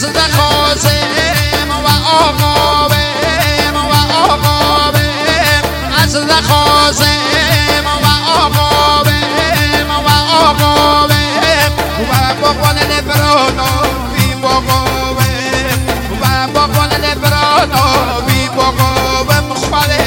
نزد خازم و آقابم و آقابم نزد خازم و آقابم و آقابم و بقول لبرانو بی بقوبم و بقول لبرانو بی بقوبم خاله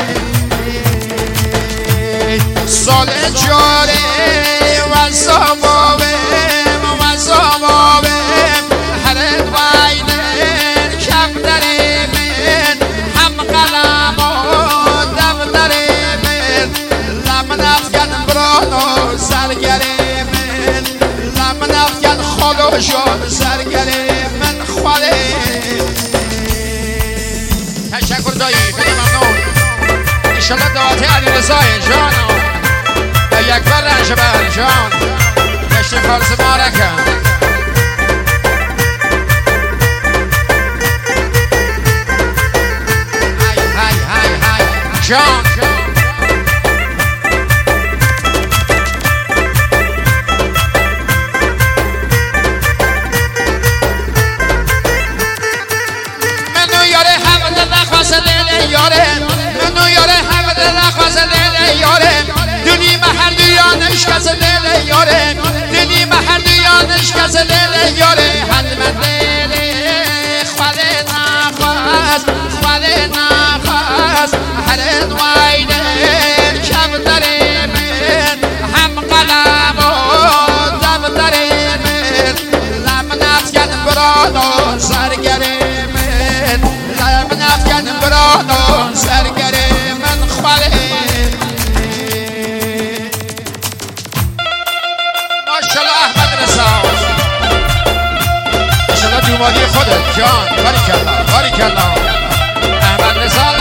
سال جاره و زمامم و زمامم هرد وینن کم داره من هم قلم و دفتره من لم نفکن برانو سرگره من لم نفکن خلوشان سرگره من خاله تشکر دایی خیلی ممنون انشالله دعاتی علی رضای جانو یک بر رنجبر جان گشت فارس مارکم های جان منو یاره حمد نخواست لیل یاره منو یاره حمد نخواست لیل یاره دلی محلیانش کس لیل یاره دلی محلیانش کس لیل یاره حلم لیل خواله نخواست خواله نخواست هرد وینه کم داره من هم قلم و دفتره من لم نفکن برانو سرگره من لم نفکن برانو سرگره من خواله ماشالله احمد رضا ماشالله دومادی خودت جان باریکالله باریکالله احمد رضا